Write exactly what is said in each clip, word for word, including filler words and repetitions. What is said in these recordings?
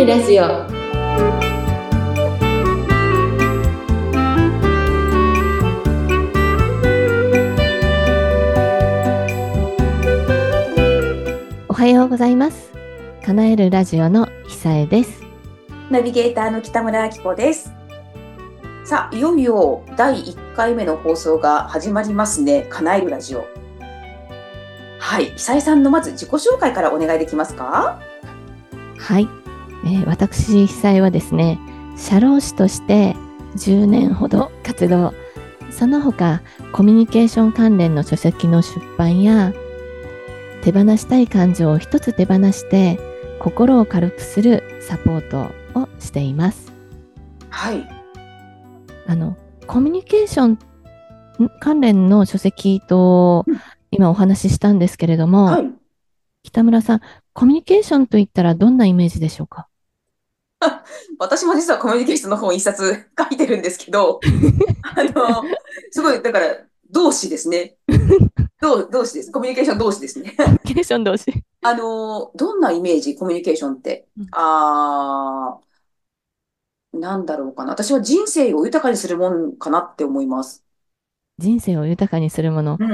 ラジオ。おはようございます。叶えるラジオの久江です。 ナビゲーターの北村明子です。さあ、いよいよだいいっかいめの放送が始まりますね。叶えるラジオ。はい、久江さんのまず自己紹介からお願いできますか？ はい、えー、私久江はですね、社労士としてじゅうねんほど活動、その他コミュニケーション関連の書籍の出版や、手放したい感情を一つ手放して心を軽くするサポートをしています。 はい。 あのコミュニケーション関連の書籍と今お話ししたんですけれども、はい、北村さん、コミュニケーションといったらどんなイメージでしょうか？ 私も実はコミュニケーションの本一冊書いてるんですけどあのすごいだから同志ですね。同, 同志です。コミュニケーション同士ですね。 コミュニケーション同士。 あのどんなイメージ、コミュニケーションって、うん、あなんだろうかな。私は人生を豊かにするもんかなって思います。 人生を豊かにするもの。 うん。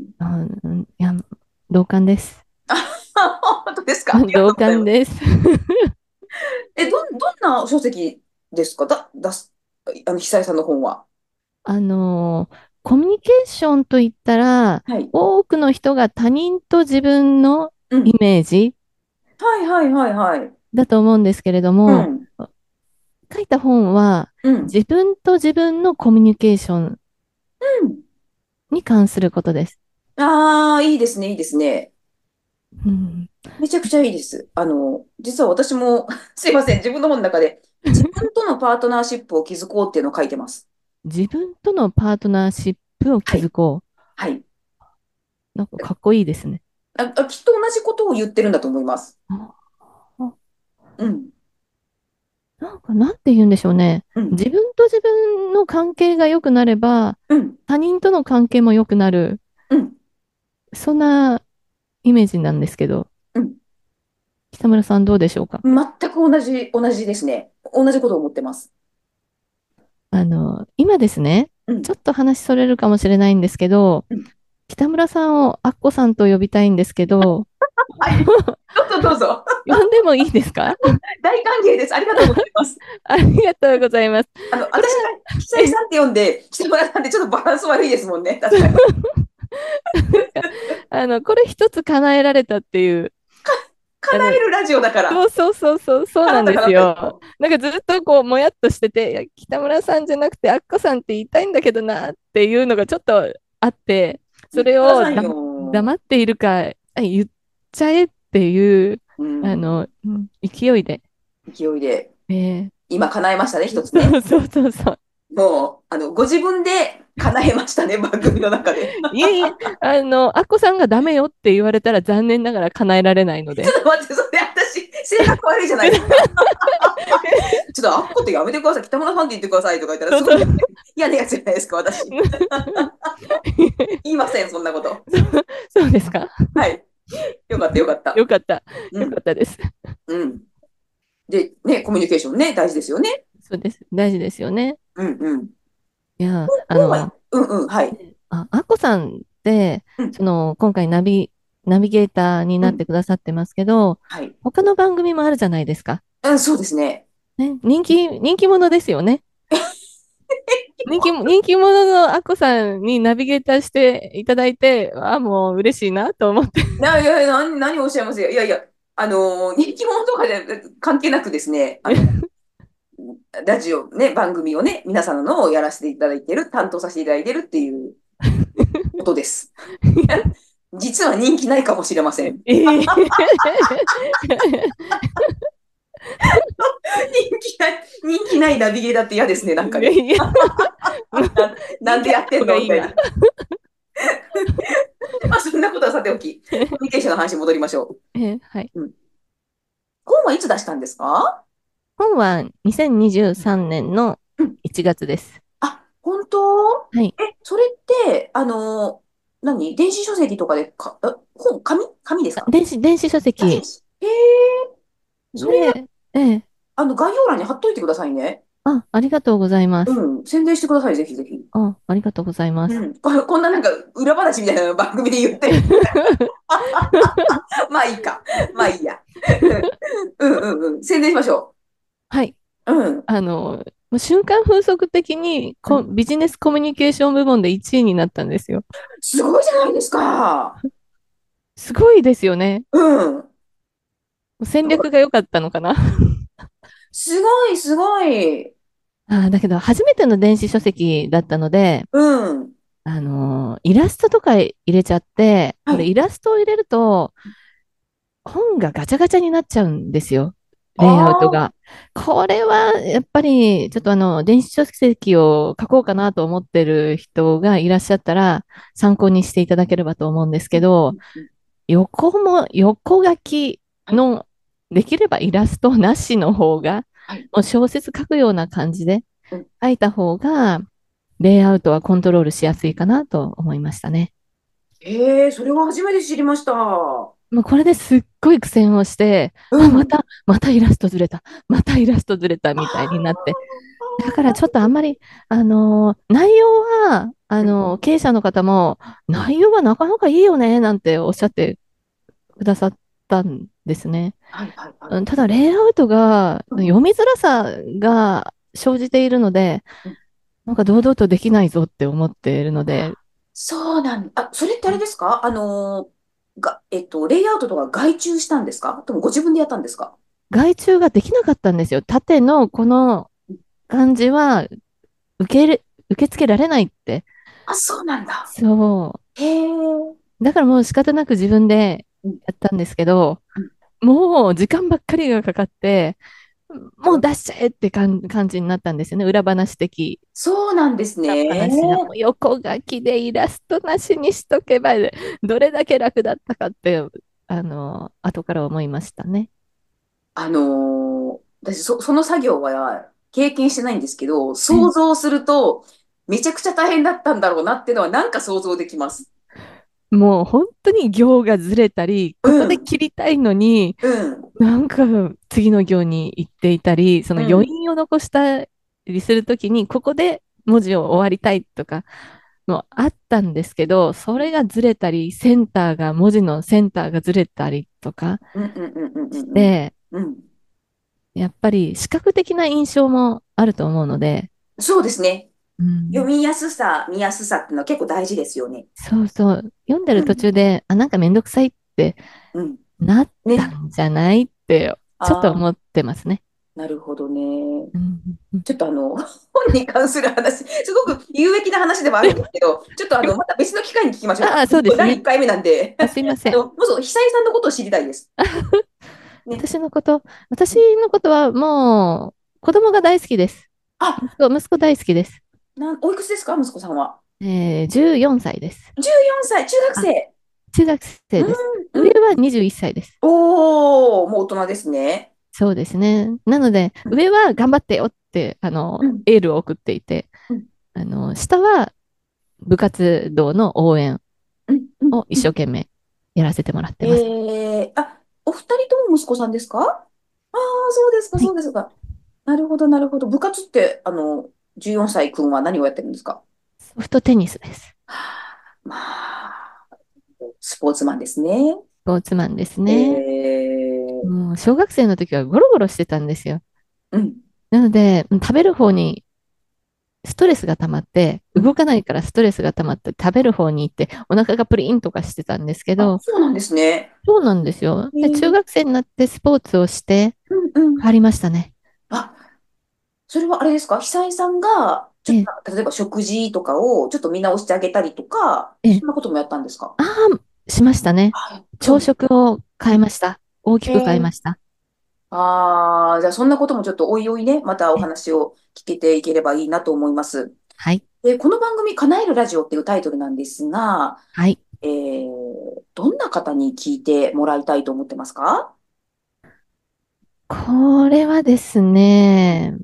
あ、いや、同感です。 本当ですか？ 同感です。 え、ど、どんな書籍ですか？だ、だす、あの、久江さんの本は。 あの、コミュニケーションといったら、 はい。 多くの人が他人と自分のイメージ、 うん、はいはいはいはい。 だと思うんですけれどうも、 ん。 書いた本は、 うん。 自分と自分のコミュニケーションうん。 に関することです。 ああ、いいですね、いいですね。 うん、 めちゃくちゃいいです。あの、実は私もすいません、自分の本の中で、自分とのパートナーシップを築こうっていうのを書いてます。 自分とのパートナーシップをはい。 築こう。 はい。 なんかかっこいいですね。 あ、あきっと同じことを言ってるんだと思います。 ああ、 うん。 なんか、なんて言うんでしょうね。 うん。 自分と自分の関係が良くなれば、 うん。 他人との関係も良くなる。 うん。 そんなイメージなんですけど、 うん。 北村さんどうでしょうか？ 全く同じ、同じですね。同じことを思ってます。 あの、今ですね、 うん。 ちょっと話それるかもしれないんですけど、 うん。 北村さんをアッコさんと呼びたいんですけど、 はい。どうぞどうぞ。 呼んでもいいですか？ 大歓迎です。ありがとうございます。 ありがとうございます。 あの、 これ私が久井さんって呼んで、北村さんってちょっとバランス悪いですもんね。確かに。 あの、これ一つ叶えられたっていう、あの、 叶えるラジオだから。 そうそうそうそう、そうなんです叶った叶ったよ。 よ。 なんかずっとこう、もやっとしてて、いや、北村さんじゃなくて、アッコさんって言いたいんだけどなっていうのがちょっとあって、そ言ってれをだくださいよ。 黙っているか、あ言っちゃえっていう、 うん。 あの、うん勢いで。 勢いで。 え今叶えましたね、一つね。 ーそうそうそうそう。 もう、あの、ご自分で叶えましたね、番組の中で。 いえいえ、あの、アッコさんがダメよって言われたら残念ながら叶えられないので。 ちょっと待って、それ私、性格悪いじゃないですか。ちょっとアッコってやめてください。北村さんって言ってくださいとか言ったら、すごいそうそう。 嫌なやつじゃないですか、私。言いません、そんなこと。 そうですか。 はい。よかった、よかった。 よかった。よかうん。 ったです。 うん。で、ね、コミュニケーションね、大事ですよね。 そうです。大事ですよね。 うんうん。 いや、あ本は、 の、 うんうん、はい。 あ、アッコさんって、 うん、 その、今回ナビ、ナビゲーターにうん、 なってくださってますけど、 はい。 他の番組もあるじゃないですか。 うん、そうですね。 ね、人気、人気者ですよね。人気、人気者のアッコさんにナビゲーターしていただいて、あ、もう嬉しいなと思って。 な、いやいや、何、何をおっしゃいますよ。いやいや、あのー、人気者とかで関係なくですね、あの、ラジオね、番組をね、皆さんのをやらせていただいてる、担当させていただいてるっていうことです。実は人気ないかもしれません。 ええ人気ない、人気ないナビゲーターって嫌ですね、なんかね。 いやな、なんでやって人気あった方がいいな。 んのみたいな。まあ、そんなことはさておき、コミュニケーションの話に戻りましょえはい。 う。うん。本はいつ出したんですか？ 本はにせんにじゅうさんねんのうん。 いちがつです。 あ、本当？ はい。 え、それって、あの、何電子書籍とかでか、あ本、紙紙ですか？ あ電子、電子書あ、電籍子。へえ、それや、 で、ええ、 あの、概要欄に貼っといてくださいね。 あ、ありがとうございます。 うん。宣伝してください、ぜひぜひ。 あ、ありがとうございます。 うん。ここんななんか裏話みたいな番組で言って。まあいいか。まあいいや。うんうんうん。宣伝しましょはい。 う。うん。 あの、もう瞬間風速的にこうんビジネスコミュニケーション部門でいちいになったんですよ。 すごいじゃないですか。 すごいですよね。 うん。 戦略が良かったのかな。 すごい、すごい。 あー、だけど、初めての電子書籍だったので、 うん。 あのーイラストとか入れちゃって、これイはい。 ラストを入れると、本がガチャガチャになっちゃうんですよ。 あレイアウトあ。 が。これは、やっぱり、ちょっとあの、電子書籍を書こうかなと思ってる人がいらっしゃったら、参考にしていただければと思うんですうんけど、 うんうん横も、横書きはい。 の、できればイラストなしの方が、 はい。 もう小説書くような感じでうん書いた方が、レイアウトはコントロールしやすいかなと思いましたね。 ええそれは初めて知りました。うもうこれですっごい苦戦をして、あ、まん。 た、またイラストずれた、またイラストずれたあみたいになって。だからちょっあ。 とあんまり、あのー内容は、あうんのー経営者の方も、 うん内容はなかなかいいよね、なんておっしゃってくださったんですね。 はいはいはい。 うんただ、レイアウトが、 うん読みづらさが生じているので、 うんなんか堂々とできないぞって思っているので、 そうなんあ、それってあれですかあのーが、えっと、レイアウトとか外注したんですかでもご自分でやったんですか？ 外注ができなかったんですよ。縦のこのうん感じは受け入れ、受け付けられないって。 あ、そうなんだ。 そへえ。うんう。だからもう仕方なく自分でうんやったんですけど、もう時間ばっかりがかかって、もう出しちゃえって感感じになったんですよね。裏話的そうなんですなね。 話が。もう横書きでイラストなしにしとけば、どれだけ楽だったかって、あの、後から思いましたね。 あのー私そ、その作業は経験してないんですけど、想え像すると、めちゃくちゃ大変だったんだろうなっていうのはなんか想像できます。 もう本当に行がずれたり、ここでうん、 切りたいのに、 うん、 なんか次の行に行っていたり、その余うん。 韻を残したりするときに、ここで文字を終わりたいとかもあったんですけど、それがずれたり、センターが、文字のセンターがずれたりとかうん、うん、うん、うん、 しうん。 て、 うんうんやっぱり視覚的な印象もあると思うので、 そうですね。 うん、 読みやすさ、見やすさっていうのは結構大事ですよね。 そうそう、読んでる途うん、 中で、あ、なんかめんどくさいってうん。 なったね。 んじゃないってちょっとああ、 思ってますね。 なるほどね。 うんうんちょっとあの、本に関する話、すごく有益な話でもあるんですけど、ちょっとあの、また別の機会に聞きましょうか。 ああ、そうですだいね。 いっかいめなんで。 あ、すいません。 あの、もうそう、久井さんのことを知りたいです。ね。 私のこと、私のことはもう子供が大好きです。息あ、 子、息子大好きです。 なん、おいくつですか、息子さんは？ えー、じゅうよんさいです。 じゅうよんさい、中学あ、 生。 中学うん、 生です。上うん。 はにじゅういっさいです。 おー、もう大人ですね。 そうですね。なので、 うん、 上は頑張ってよって、あの、 うん、 エールを送っていて、 うん、 あの、下は部活動の応援うん、うん。 を一うん生懸命やらせてもらってます。 えー、あ、お二人とも息子さんですか？ああー、そうですか、 はい。 そうですか。なるほど、なるほど。部活って、あの、じゅうよんさいくんは何をやってるんですか？ ソフトテニスです。 はあまあ、スポーツマンですね。 スポーツマンですえね。 ー、 もう小学生の時はゴロゴロしてたんですよ。 うん、 なので、食べる方にストレスが溜まって、 うん。 動かないからストレスが溜まって食べる方に行ってお腹がプリンとかしてたんですけあ、 ど、 そうなんですね。 そうなんですよ。で、中えー、 学生になってスポーツをしてうんうん。 変わりましたね。 あ、それはあれですか久井さんが、ちょっええ、 と、例えば食事とかをちょっと見直してあげたりとか、 ええ、 そんなこともやったんですか？ ああ、しましたね。 あ、そう朝なん食をうん変えました。大きく変ええー、 ました。 ああ、じゃあそんなこともちょっとおいおいね、またおえ話を聞けていければいいなと思います。 はい。 で、この番組、叶えるラジオっていうタイトルなんですが、 はい。 えー、どんな方に聞いてもらいたいと思ってますか？ これはですね、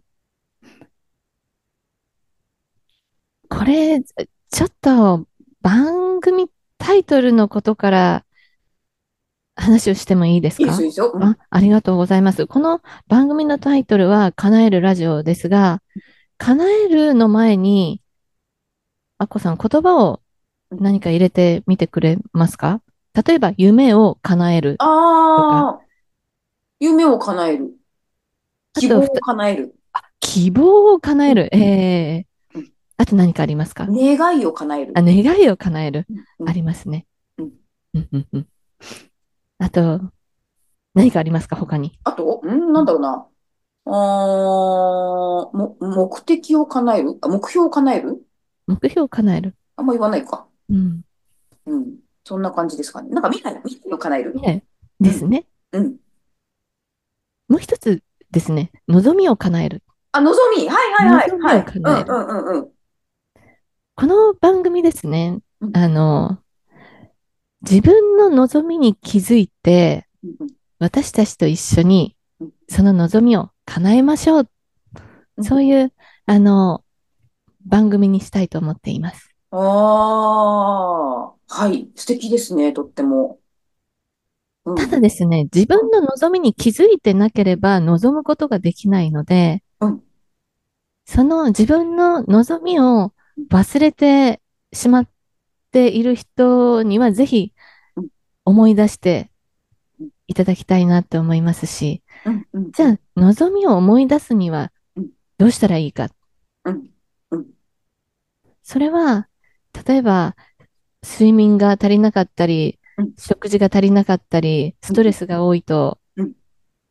これ、ちょっと番組タイトルのことから話をしてもいいですいいですよ、 か？ いいですよ。うん。 あ、ありがとうございます。この番組のタイトルは、叶えるラジオですが、叶えるの前に、アッコさん、言葉をうん。 何か入れてみてくれますか？例えば、夢を叶えるとか、 ああ、夢を叶える。 あと、 希望をふた叶える。 希望を叶うん。 える。えー、 うん。 あと何かありますか？ 願いを叶えあ、 る。 願いを叶える。 うん。うあん。 りますね。 うん。 うんうんうん。あと、何かありますか他に？ あと、うん、 うん。 なんだろうな。あー、も、目的を叶えるあ、目標を叶える。 目標を叶える。 あんま言わないか。 うん。 うん。そんな感じですかね。なんか未来、未来を叶える。 ね、 うん。 ですね。 うん。 もう一つですね。望みを叶える。 あ、望み。はいはいはい。 望みをはい。うんう叶える。 んうんうん。 この番組ですね。 うん。 あの、自分の望みに気づいて、 うんうん私たちと一緒にうんその望みを叶えましょう。 うん。 そういう、あの、番組にしたいと思っています。 ああ、はい。素敵ですね。とっても。うたん。 だですね、自分の望みに気づいてなければ望むことができないので、 うん。 その自分の望みを忘れてしまっている人には、ぜひうん。 思い出してうん。 いただきたいなって思いますし、 うん。うん。うん。 じゃあ、望みを思い出すにはうん。 どうしたらいいか。 うん。うん。 それは、例えば、睡眠が足りなかったり、 うん。 食事が足りなかったり、スうん。 トレスが多いとうん。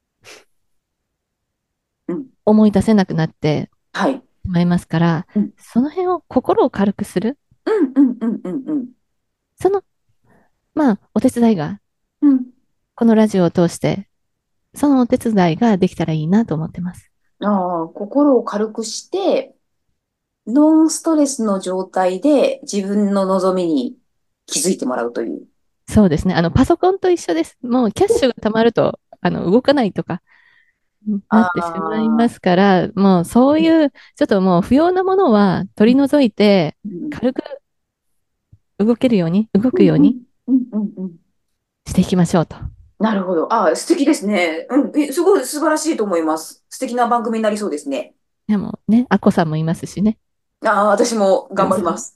うん。 思い出せなくなってはい。 しまいますから、 うん。 その辺を心を軽くする。 うんうんうんうんうん。 その、まあ、お手伝いが、 うん。 このラジオを通して、そのお手伝いができたらいいなと思ってます。 ああ、心を軽くして、ノンストレスの状態で自分の望みに気づいてもらうという。 そうですね。あの、パソコンと一緒です。もう、キャッシュが溜まると、あの、動かないとか、なあってしまいまあ、 すから、もう、そういう、ちょっともう、不要なものは取り除いて、 うん軽く動けるように、動うんうんくようにうんうんうん。 していきましょうと。 なるほど。ああ、素敵ですね。うん。え、すごい素晴らしいと思います。素敵な番組になりそうですね。 でもね、アッコさんもいますしね。 ああ、私も頑張りそうます。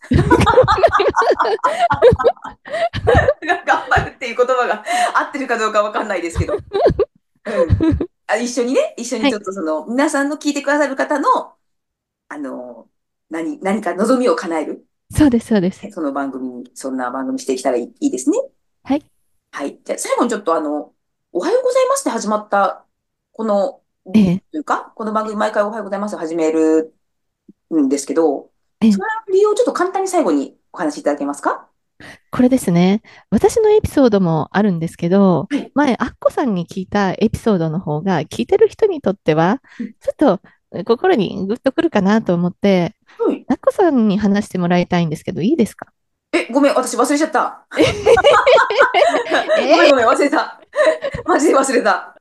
頑張るっていう言葉が合ってるかどうかわかんないですけど。うん。あ、一緒にね、一緒にはい。 ちょっとその、皆さんの聞いてくださる方の、あの、何、何か望みを叶える、 そうです、そうです。 その番組に、そんな番組していけたらいい、いいですね。 はい。 はい。じゃあ、最後にちょっとあの、おはようございますって始まった、この理由ええ、 というか、この番組毎回おはようございますを始めるんですけど、 ええ、 その理由をちょっと簡単に最後にお話しいただけますか？ これですね。私のエピソードもあるんですけど、 はい。 前、アッコさんに聞いたエピソードの方が、聞いてる人にとっては、ちょっとえ心にグッとくるかなと思って、 はい。 アッコさんに話してもらいたいんですけど、いいですか？ え、ごめん、私忘れちゃった。ごめんえごめん、忘れた。マジで忘れた。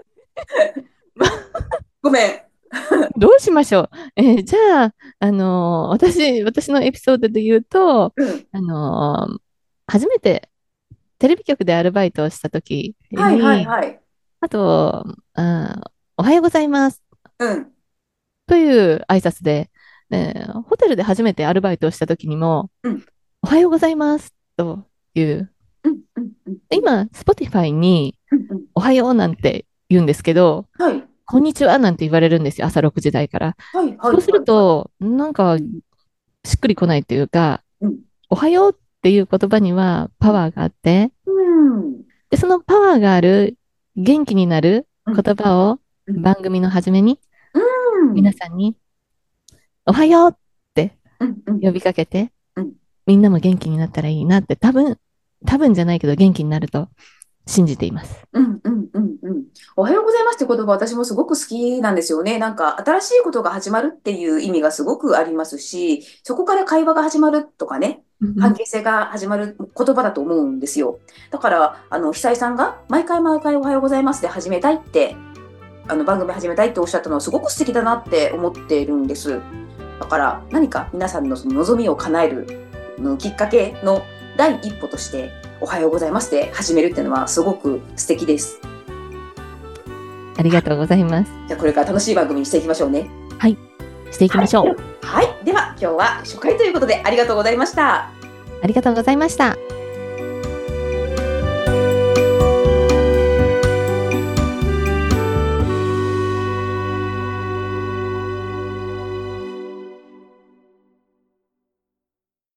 ごめん。 どうしましょう。えーじゃあ、あのー私、私のエピソードで言うと、 うん。 あのー初めてテレビ局でアルバイトをした時はいはいに、 はい。 あと、あーおはようございますうん。 という挨拶で、えーホテルで初めてアルバイトをした時にも、 うん。 おはようございますという、 うん。うん。うん。うん。 今、Spotify にうん。うん。 おはようなんて言うんですけど、 はい。 こんにちはなんて言われるんですよ、朝ろくじ台から。 はいはいそうすはいはい。 ると、なんかしっくりこないというか、 うん。 おはようっていう言葉にはうん。 パワーがあって、 うん。 で、そのパワーがある、元気になるうん。 言葉をうん。 番組の初めにうん。 皆さんにおはようってうん。うん。 呼びかけて、 うん。 みんなも元気になったらいいなって、多分、多分じゃないけど元気になると信じています。 うん。うん。うん。うん。おはようございますって言葉私もすごく好きなんですよね。なんか新しいことが始まるっていう意味がすごくありますし、そこから会話が始まるとかね、関うん係性が始まる言葉だと思うんですよ。だから、あの、久井さんが毎回毎回おはようございますで始めたいって、あの番組始めたいっておっしゃったのはすごく素敵だなって思っているんです。だから何か皆さんのその望みを叶えるのきっかけの第一歩としておはようございますで始めるっていうのはすごく素敵です。 ありがとうございます。 じゃあこれから楽しい番組にしていきましょうね。 はい、していきましょう。 はい、はい、では今日は初回ということでありがとうございました。 ありがとうございました。